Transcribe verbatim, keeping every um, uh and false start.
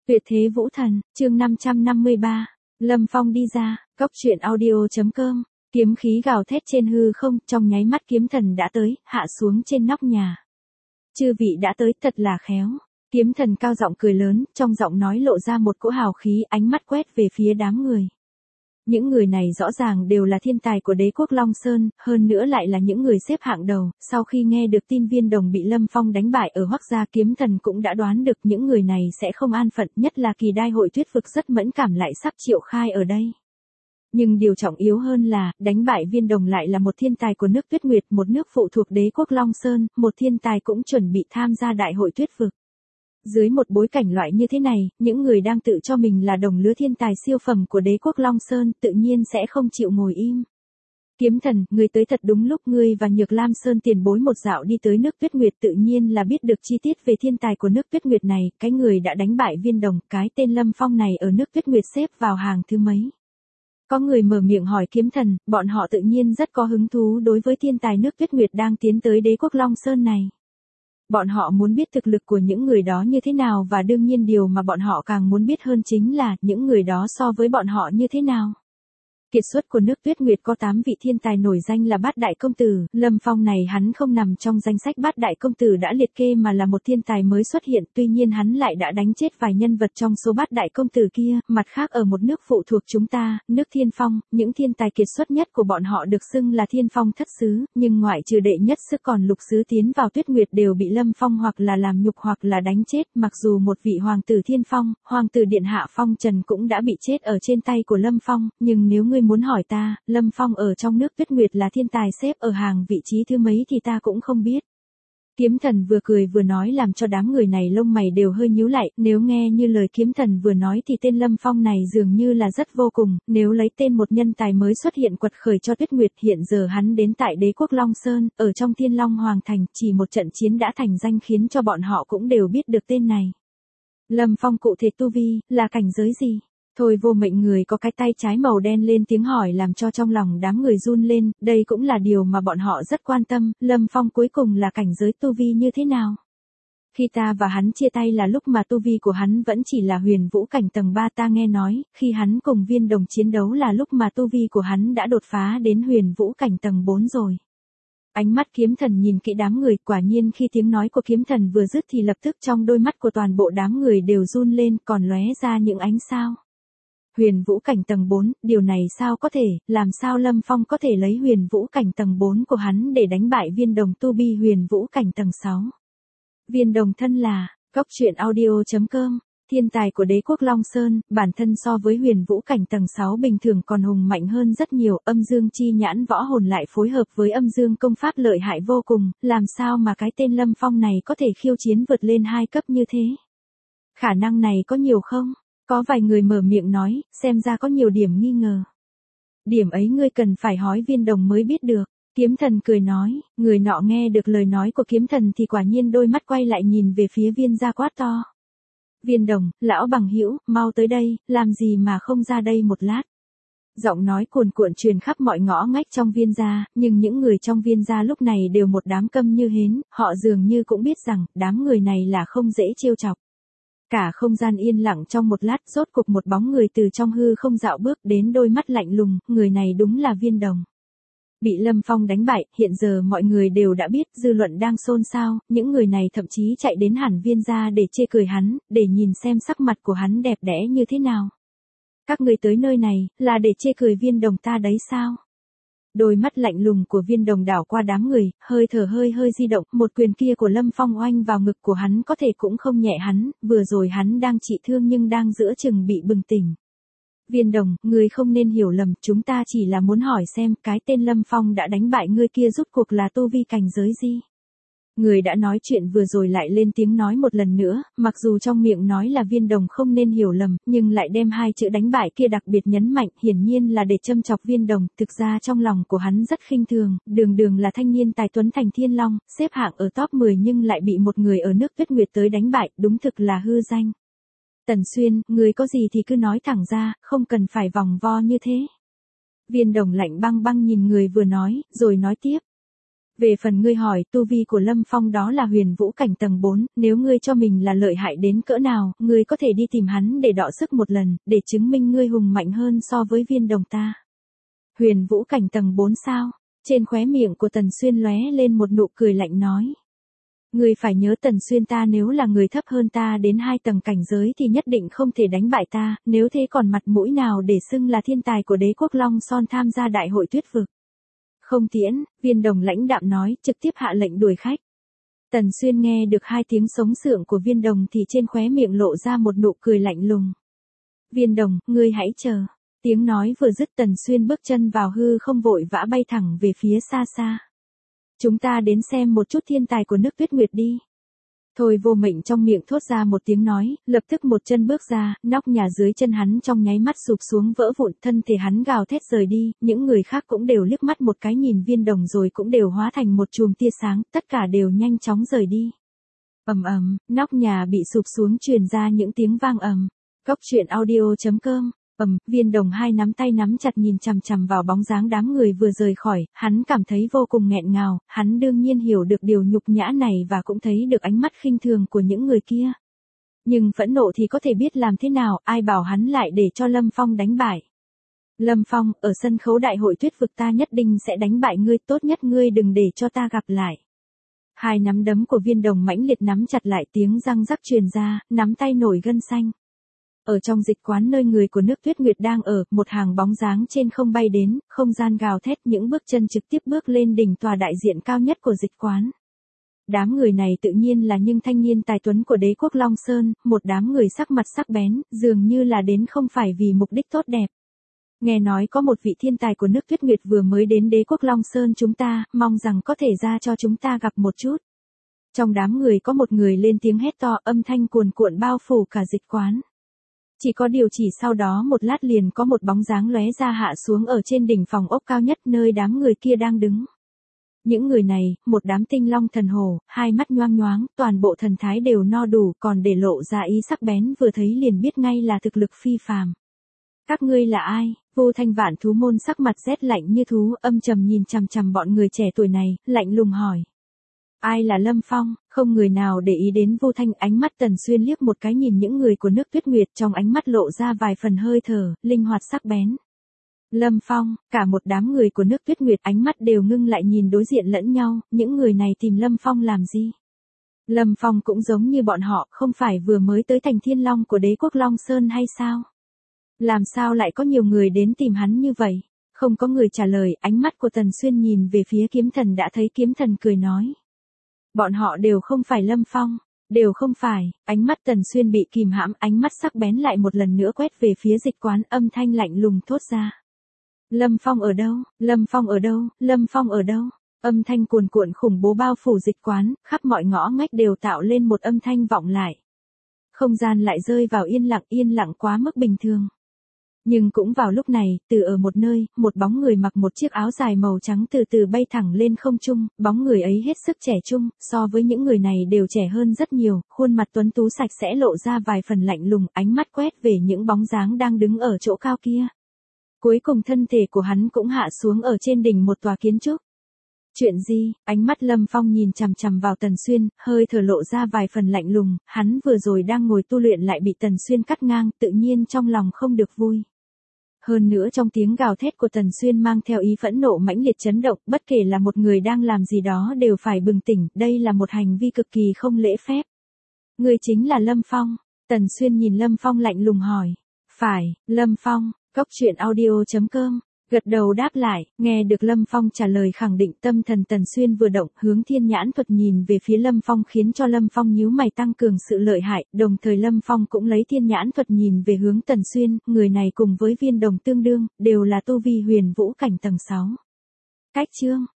Tuyệt thế vũ thần, chương năm trăm năm mươi ba, Lâm Phong đi ra, cốc truyện audio.com, kiếm khí gào thét trên hư không, trong nháy mắt kiếm thần đã tới, hạ xuống trên nóc nhà. Chư vị đã tới, thật là khéo. Kiếm thần cao giọng cười lớn, trong giọng nói lộ ra một cỗ hào khí, ánh mắt quét về phía đám người. Những người này rõ ràng đều là thiên tài của đế quốc Long Sơn, hơn nữa lại là những người xếp hạng đầu. Sau khi nghe được tin Viên Đồng bị Lâm Phong đánh bại ở Hoắc Gia, kiếm thần cũng đã đoán được những người này sẽ không an phận, nhất là kỳ đai hội tuyết vực rất mẫn cảm lại sắp triệu khai ở đây. Nhưng điều trọng yếu hơn là, đánh bại Viên Đồng lại là một thiên tài của nước Tuyết Nguyệt, một nước phụ thuộc đế quốc Long Sơn, một thiên tài cũng chuẩn bị tham gia đại hội tuyết vực. Dưới một bối cảnh loại như thế này, những người đang tự cho mình là đồng lứa thiên tài siêu phẩm của đế quốc Long Sơn tự nhiên sẽ không chịu ngồi im. Kiếm thần, ngươi tới thật đúng lúc, ngươi và Nhược Lam Sơn tiền bối một dạo đi tới nước Tuyết Nguyệt tự nhiên là biết được chi tiết về thiên tài của nước Tuyết Nguyệt này, cái người đã đánh bại Viên Đồng, cái tên Lâm Phong này ở nước Tuyết Nguyệt xếp vào hàng thứ mấy. Có người mở miệng hỏi kiếm thần, bọn họ tự nhiên rất có hứng thú đối với thiên tài nước Tuyết Nguyệt đang tiến tới đế quốc Long Sơn này. Bọn họ muốn biết thực lực của những người đó như thế nào và đương nhiên điều mà bọn họ càng muốn biết hơn chính là những người đó so với bọn họ như thế nào. Kiệt xuất của nước Tuyết Nguyệt có tám vị thiên tài nổi danh là Bát Đại Công Tử, Lâm Phong này hắn không nằm trong danh sách Bát Đại Công Tử đã liệt kê mà là một thiên tài mới xuất hiện, tuy nhiên hắn lại đã đánh chết vài nhân vật trong số Bát Đại Công Tử kia. Mặt khác ở một nước phụ thuộc chúng ta, nước Thiên Phong, những thiên tài kiệt xuất nhất của bọn họ được xưng là Thiên Phong thất xứ, nhưng ngoại trừ đệ nhất sức còn lục xứ tiến vào Tuyết Nguyệt đều bị Lâm Phong hoặc là làm nhục hoặc là đánh chết, mặc dù một vị hoàng tử Thiên Phong, hoàng tử điện hạ Phong Trần cũng đã bị chết ở trên tay của Lâm Phong, nhưng nếu ngươi muốn hỏi ta, Lâm Phong ở trong nước Tuyết Nguyệt là thiên tài xếp ở hàng vị trí thứ mấy thì ta cũng không biết. Kiếm thần vừa cười vừa nói làm cho đám người này lông mày đều hơi nhíu lại, nếu nghe như lời kiếm thần vừa nói thì tên Lâm Phong này dường như là rất vô cùng, nếu lấy tên một nhân tài mới xuất hiện quật khởi cho Tuyết Nguyệt, hiện giờ hắn đến tại đế quốc Long Sơn, ở trong Thiên Long Hoàng Thành, chỉ một trận chiến đã thành danh khiến cho bọn họ cũng đều biết được tên này. Lâm Phong cụ thể tu vi, là cảnh giới gì? Thôi vô mệnh người có cái tay trái màu đen lên tiếng hỏi làm cho trong lòng đám người run lên, đây cũng là điều mà bọn họ rất quan tâm, Lâm Phong cuối cùng là cảnh giới tu vi như thế nào? Khi ta và hắn chia tay là lúc mà tu vi của hắn vẫn chỉ là huyền vũ cảnh tầng ba, ta nghe nói, khi hắn cùng Viên Đồng chiến đấu là lúc mà tu vi của hắn đã đột phá đến huyền vũ cảnh tầng bốn rồi. Ánh mắt kiếm thần nhìn kỹ đám người, quả nhiên khi tiếng nói của kiếm thần vừa dứt thì lập tức trong đôi mắt của toàn bộ đám người đều run lên, còn lóe ra những ánh sao. Huyền vũ cảnh tầng bốn, điều này sao có thể, làm sao Lâm Phong có thể lấy huyền vũ cảnh tầng bốn của hắn để đánh bại Viên Đồng tu vi huyền vũ cảnh tầng sáu. Viên Đồng thân là, cốc truyện audio.com, thiên tài của đế quốc Long Sơn, bản thân so với huyền vũ cảnh tầng sáu bình thường còn hùng mạnh hơn rất nhiều, âm dương chi nhãn võ hồn lại phối hợp với âm dương công pháp lợi hại vô cùng, làm sao mà cái tên Lâm Phong này có thể khiêu chiến vượt lên hai cấp như thế? Khả năng này có nhiều không? Có vài người mở miệng nói, xem ra có nhiều điểm nghi ngờ. Điểm ấy ngươi cần phải hỏi Viên Đồng mới biết được. Kiếm thần cười nói, người nọ nghe được lời nói của kiếm thần thì quả nhiên đôi mắt quay lại nhìn về phía Viên gia quát to. Viên Đồng, lão bằng hữu, mau tới đây, làm gì mà không ra đây một lát. Giọng nói cuồn cuộn truyền khắp mọi ngõ ngách trong Viên gia, nhưng những người trong Viên gia lúc này đều một đám câm như hến, họ dường như cũng biết rằng, đám người này là không dễ trêu chọc. Cả không gian yên lặng trong một lát, rốt cục một bóng người từ trong hư không dạo bước đến, đôi mắt lạnh lùng, người này đúng là Viên Đồng. Bị Lâm Phong đánh bại, hiện giờ mọi người đều đã biết, dư luận đang xôn xao, những người này thậm chí chạy đến hẳn Viên gia để chê cười hắn, để nhìn xem sắc mặt của hắn đẹp đẽ như thế nào. Các người tới nơi này, là để chê cười Viên Đồng ta đấy sao? Đôi mắt lạnh lùng của Viên Đồng đảo qua đám người, hơi thở hơi hơi di động, một quyền kia của Lâm Phong oanh vào ngực của hắn có thể cũng không nhẹ hắn, vừa rồi hắn đang trị thương nhưng đang giữa chừng bị bừng tỉnh. Viên Đồng, ngươi không nên hiểu lầm, chúng ta chỉ là muốn hỏi xem cái tên Lâm Phong đã đánh bại ngươi kia rốt cuộc là tu vi cảnh giới gì? Người đã nói chuyện vừa rồi lại lên tiếng nói một lần nữa, mặc dù trong miệng nói là Viên Đồng không nên hiểu lầm, nhưng lại đem hai chữ đánh bại kia đặc biệt nhấn mạnh, hiển nhiên là để châm chọc Viên Đồng, thực ra trong lòng của hắn rất khinh thường, đường đường là thanh niên tài tuấn thành Thiên Long, xếp hạng ở top mười nhưng lại bị một người ở nước Tuyết Nguyệt tới đánh bại, đúng thực là hư danh. Tần Xuyên, người có gì thì cứ nói thẳng ra, không cần phải vòng vo như thế. Viên Đồng lạnh băng băng nhìn người vừa nói, rồi nói tiếp. Về phần ngươi hỏi tu vi của Lâm Phong đó là huyền vũ cảnh tầng bốn, nếu ngươi cho mình là lợi hại đến cỡ nào, ngươi có thể đi tìm hắn để đọ sức một lần, để chứng minh ngươi hùng mạnh hơn so với Viên Đồng ta. Huyền vũ cảnh tầng bốn sao? Trên khóe miệng của Tần Xuyên lóe lên một nụ cười lạnh nói. Ngươi phải nhớ Tần Xuyên ta nếu là người thấp hơn ta đến hai tầng cảnh giới thì nhất định không thể đánh bại ta, nếu thế còn mặt mũi nào để xưng là thiên tài của Đế Quốc Long Son tham gia đại hội tuyết vực. Không tiễn, Viên Đồng lãnh đạm nói, trực tiếp hạ lệnh đuổi khách. Tần Xuyên nghe được hai tiếng sống sượng của Viên Đồng thì trên khóe miệng lộ ra một nụ cười lạnh lùng. Viên Đồng, ngươi hãy chờ. Tiếng nói vừa dứt Tần Xuyên bước chân vào hư không vội vã bay thẳng về phía xa xa. Chúng ta đến xem một chút thiên tài của nước Tuyết Nguyệt đi. Thôi Vô Mệnh trong miệng thốt ra một tiếng nói, lập tức một chân bước ra, nóc nhà dưới chân hắn trong nháy mắt sụp xuống vỡ vụn, thân thể hắn gào thét rời đi, những người khác cũng đều liếc mắt một cái nhìn Viên Đồng rồi cũng đều hóa thành một chùm tia sáng, tất cả đều nhanh chóng rời đi. Ầm ầm, nóc nhà bị sụp xuống truyền ra những tiếng vang ầm. Cốc truyện audio chấm com. Ầm, Viên Đồng hai nắm tay nắm chặt nhìn chằm chằm vào bóng dáng đám người vừa rời khỏi, hắn cảm thấy vô cùng nghẹn ngào, hắn đương nhiên hiểu được điều nhục nhã này và cũng thấy được ánh mắt khinh thường của những người kia. Nhưng phẫn nộ thì có thể biết làm thế nào, ai bảo hắn lại để cho Lâm Phong đánh bại. Lâm Phong, ở sân khấu đại hội tuyết vực ta nhất định sẽ đánh bại ngươi, tốt nhất ngươi đừng để cho ta gặp lại. Hai nắm đấm của Viên Đồng mãnh liệt nắm chặt lại, tiếng răng rắc truyền ra, nắm tay nổi gân xanh. Ở trong dịch quán nơi người của nước Tuyết Nguyệt đang ở, một hàng bóng dáng trên không bay đến, không gian gào thét, những bước chân trực tiếp bước lên đỉnh tòa đại diện cao nhất của dịch quán. Đám người này tự nhiên là những thanh niên tài tuấn của Đế Quốc Long Sơn, một đám người sắc mặt sắc bén, dường như là đến không phải vì mục đích tốt đẹp. Nghe nói có một vị thiên tài của nước Tuyết Nguyệt vừa mới đến Đế Quốc Long Sơn chúng ta, mong rằng có thể ra cho chúng ta gặp một chút. Trong đám người có một người lên tiếng hét to, âm thanh cuồn cuộn bao phủ cả dịch quán. Chỉ có điều chỉ sau đó một lát liền có một bóng dáng lóe ra hạ xuống ở trên đỉnh phòng ốc cao nhất nơi đám người kia đang đứng. Những người này, một đám tinh long thần hồ, hai mắt nhoang nhoáng, toàn bộ thần thái đều no đủ, còn để lộ ra ý sắc bén vừa thấy liền biết ngay là thực lực phi phàm. Các ngươi là ai? Vô Thanh Vạn Thú môn sắc mặt rét lạnh như thú, âm trầm nhìn chằm chằm bọn người trẻ tuổi này, lạnh lùng hỏi. Ai là Lâm Phong? Không người nào để ý đến Vô Thanh, ánh mắt Tần Xuyên liếc một cái nhìn những người của nước Tuyết Nguyệt, trong ánh mắt lộ ra vài phần hơi thở, linh hoạt sắc bén. Lâm Phong, cả một đám người của nước Tuyết Nguyệt ánh mắt đều ngưng lại nhìn đối diện lẫn nhau, những người này tìm Lâm Phong làm gì? Lâm Phong cũng giống như bọn họ, không phải vừa mới tới thành Thiên Long của Đế Quốc Long Sơn hay sao? Làm sao lại có nhiều người đến tìm hắn như vậy? Không có người trả lời, ánh mắt của Tần Xuyên nhìn về phía Kiếm Thần đã thấy Kiếm Thần cười nói. Bọn họ đều không phải Lâm Phong, đều không phải, ánh mắt Tần Xuyên bị kìm hãm, ánh mắt sắc bén lại một lần nữa quét về phía dịch quán, âm thanh lạnh lùng thốt ra. Lâm Phong ở đâu, Lâm Phong ở đâu, Lâm Phong ở đâu? Âm thanh cuồn cuộn khủng bố bao phủ dịch quán, khắp mọi ngõ ngách đều tạo lên một âm thanh vọng lại. Không gian lại rơi vào yên lặng, yên lặng quá mức bình thường. Nhưng cũng vào lúc này, từ ở một nơi, một bóng người mặc một chiếc áo dài màu trắng từ từ bay thẳng lên không trung, bóng người ấy hết sức trẻ trung, so với những người này đều trẻ hơn rất nhiều, khuôn mặt tuấn tú sạch sẽ lộ ra vài phần lạnh lùng, ánh mắt quét về những bóng dáng đang đứng ở chỗ cao kia. Cuối cùng thân thể của hắn cũng hạ xuống ở trên đỉnh một tòa kiến trúc. Chuyện gì? Ánh mắt Lâm Phong nhìn chằm chằm vào Tần Xuyên, hơi thở lộ ra vài phần lạnh lùng, hắn vừa rồi đang ngồi tu luyện lại bị Tần Xuyên cắt ngang, tự nhiên trong lòng không được vui. Hơn nữa trong tiếng gào thét của Tần Xuyên mang theo ý phẫn nộ mãnh liệt chấn động, bất kể là một người đang làm gì đó đều phải bừng tỉnh, đây là một hành vi cực kỳ không lễ phép. Người chính là Lâm Phong. Tần Xuyên nhìn Lâm Phong lạnh lùng hỏi. Phải, Lâm Phong, cốc truyện audio chấm com. Gật đầu đáp lại, nghe được Lâm Phong trả lời khẳng định, tâm thần Tần Xuyên vừa động, hướng thiên nhãn thuật nhìn về phía Lâm Phong khiến cho Lâm Phong nhíu mày tăng cường sự lợi hại, đồng thời Lâm Phong cũng lấy thiên nhãn thuật nhìn về hướng Tần Xuyên, người này cùng với Viên Đồng tương đương, đều là tu vi huyền vũ cảnh tầng sáu. Cách chương